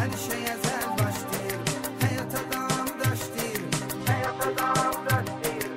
Her şey ezel başlayır, hayat adam daşlayır, hayat adam daşlayır.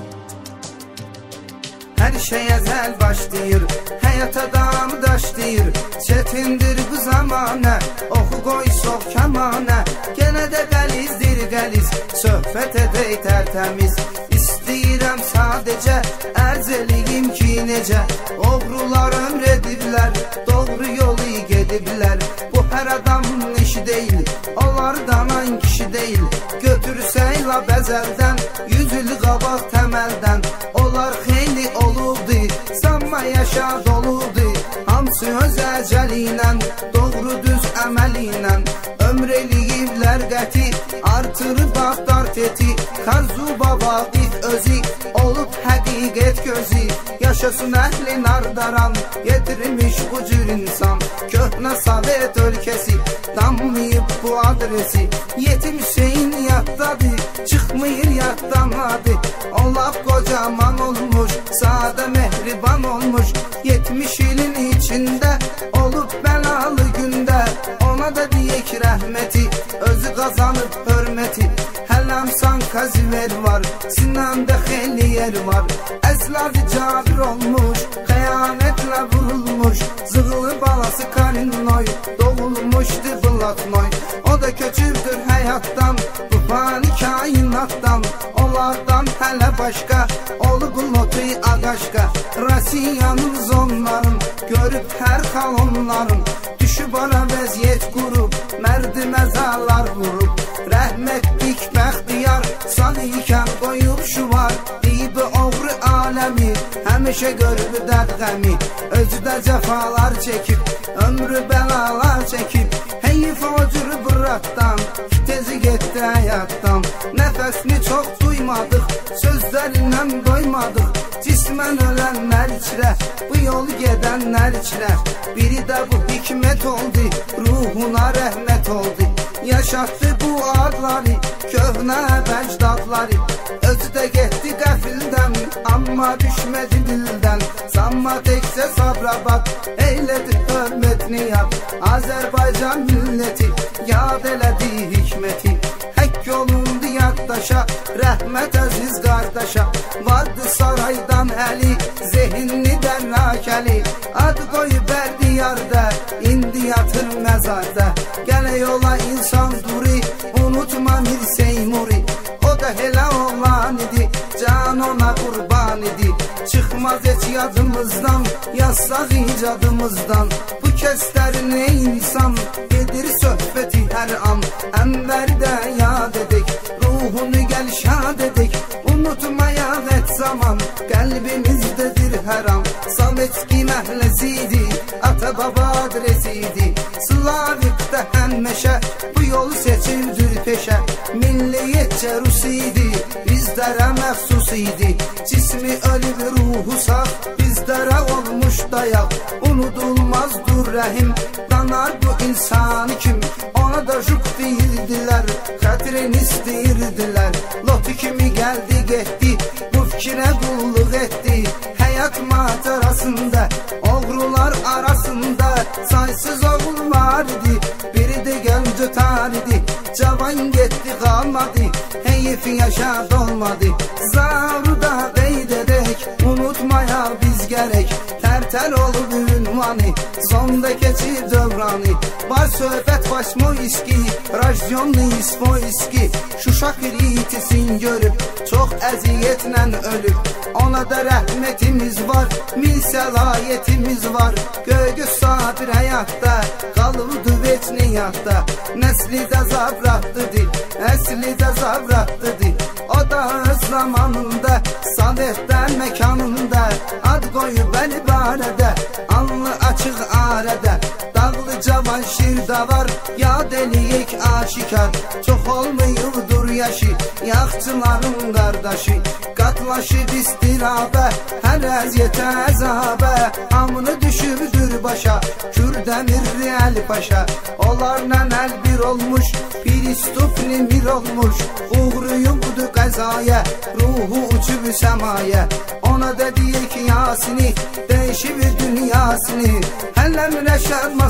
Her şey ezel başlayır, hayat adam daşlayır. Çetindir bu zamana, oxu qoy sox kamana. Gene de qəlizdir qəliz, söhbət edək tərtəmiz. İstəyirəm sadəcə, ərz eləyim ki necə oğrular ömr ediblər, doğru yolu gediblər. Bu hər adamın işi deyil, onlardan an kişi deyil. Götürsək la bəzəldən, 100 il qabaq təməldən. Onlar xeyli olubdu, sanma yaşa doludu. Hamısı öz əcəli ilə, doğru düz əməli ilə. Ömr eləyiblər qəti, artırıb axtar teti. Xarzuba vaqif özü, olub həqiqət gözü. Yaşasın əhli nardaran, yetirmiş bu cür insan. Köhnə Sovet ölkəsi, damlayıb bu adresi. Yetim Hüseyin yaddadır, çıxmıyır yaddan adı. Allah kocaman olmuş, sadə mehriban olmuş. 70 ilin içində, olub bəlalı gündə. Ona da deyək rəhməti, özü qazanıb hörməti. Hələm Sankaziver var, Sinanda xeyli yer var. Əzladı cabir olmuş, xəyanətlə vurulmuş. Zığılı balası Karinoy, doğulmuşdu Blatnoy. O da köçürdür həyatdan, bu fani kainatdan. Onlardan hələ başqa, olub lotu ağaşqa. Rasiyanın zonların, görüb hər xal onların. Düşüb ara vəziyyət qurub, mərdi məzarlar vurub. Rəhmətlik bəxtiyar, sağ ikən qoyub şuvar. Deyib oğru aləmi, həmişə görüb dərqəmi. Özü də cəfalar çəkib, ömrü bəlalar çəkib. Heyif o cür bıratdan, tezi getdi həyatdan. Nəfəsini çox duymadıq, sözlərindən doymadıq. Cismən ölənlər içrə, bu yolu gedənlər içrə. Biri də bu hikmət oldu, ruhuna rəhmət oldu. Yaşatdı bu adları, köhnə bəcdadları. Özü də getdi qəfildən, amma düşmədi dildən. Sanma təkcə Sabirabad, eylədi hörmətini yad. Azərbaycan milləti, yad elədi hikməti. Həkk yolundu yaddaşa, rəhmət əziz qardaşa. Vardı saraydan əli, zehinli dərrakəli. Ad qoyub bərdi yarda, indi yatır məzarda. Gələ yola insan duri, unutma Mir Seymuri. O da elə oğlan idi, can ona qurban idi. Çıxmaz heç yadımızdan, yazsaq icadımızdan. Bu kəslərin ey insan, gedir söhbəti hər an. Ənvəri də yad edək, ruhunu gəl şad edək. Unutmayaq et zaman, qəlbimizdədir hər an. Sovetski məhləsi ata baba adresiydi. Slavikdə həmməşə, bu yolu seçildir peşə. Milliyyətcə Rus idi, bizlərə məxsus idi. Cismi ölüb ruhu sağ, bizlərə olmuş dayaq. Unudulmazdur rəhim, danar bu insanı kim. Ona da jük deyirdilər, xətrin istəyirdilər. Lotu kimi gəldi getdi, bu fikrə qulluq etdi. Həyat macerasında, oğrular arasında saysız oğul var idi. Biri də gənc ötar idi, cavan getdi qalmadı. Heyif yaşad olmadı, zaru da qeyd edək. Unutmaya biz gərək, tərtər olub ünvanı. Sonda keçir dövranı, var söhbət Başmoyski, Rajyonlu İsmoyski. Şuşa kritisin görüb, çox əziyyətlə ölüb. Ona da rəhmətimiz var, mil səlahiyyətimiz var. Göygöz Sabir həyatda, qalıbdı veçni yadda. Nəsli də zabratlıdır, əsli də zabratlıdır. O da öz zamanında, Sovetdən məkanında. Ad qoyub əli barədə, alnı açıq arədə. Dağlı cavan şirdə var, yad eləyək aşikar. Çox olmayıbdır yaşı, yaxçıların qardaşı. Qatlaşıb istirabə, hər əziyyətə əzabə. Hamını düşübdür başa, Kürdəmirli Əli Paşa. Onlarla əl bir olmuş, Piristufli mir olmuş. Uğruyubdu qəzaya, ruhu uçub səmaya. Ona da deyək Yasini, dəyişib dünyasını. Hələm rəşər masaldır,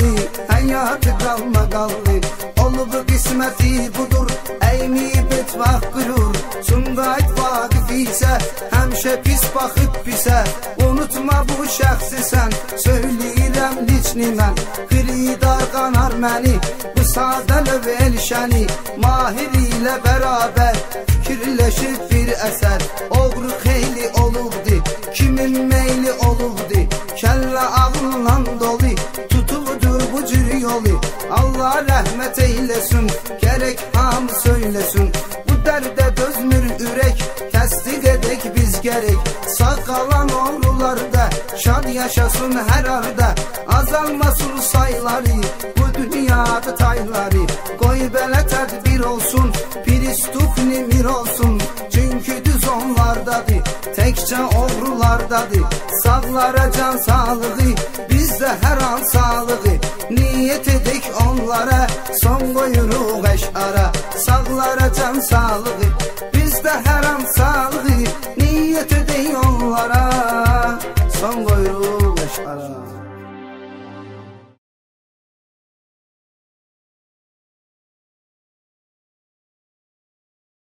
qaldı, həyatı qalma qaldı. Olub qisməti budur, əymiyib etmək qürur. Sumqayıt vaqif isə, həmişə pis baxıb pisə. Unutma bu şəxsi sən, söyləyirəm liçni mən. Xiridar qanar məni, bu sadə löv elşəni. Mahir ilə bərabər, fikirləşib bir əsər. Oğru xeyli olubdi, kimin meyli olubdi. Kəllə ağılla dolu, tutubdur bu cür yolu. Allah rəhmət eyləsin, gərək hamı söyləsin. Bu dərdə dözmür ürək, təsdiq edək biz gərək. Sağ qalan oğrularda, şad yaşasın hər arda. Azalmasın sayları, bu dünyada tayları. Qoy belə tədbir olsun, pristup nimir olsun. Çünki düz onlardadır, təkcə oğrulardadır. Sağlara can sağlığı, bizdə hər an sağlığı. Niyyət edək onlara, son qoyuruq əşara. Sağlara can sağlığı, bizdə hər an sağlığı. Niyyət edək onlara, son qoyuruq əşara.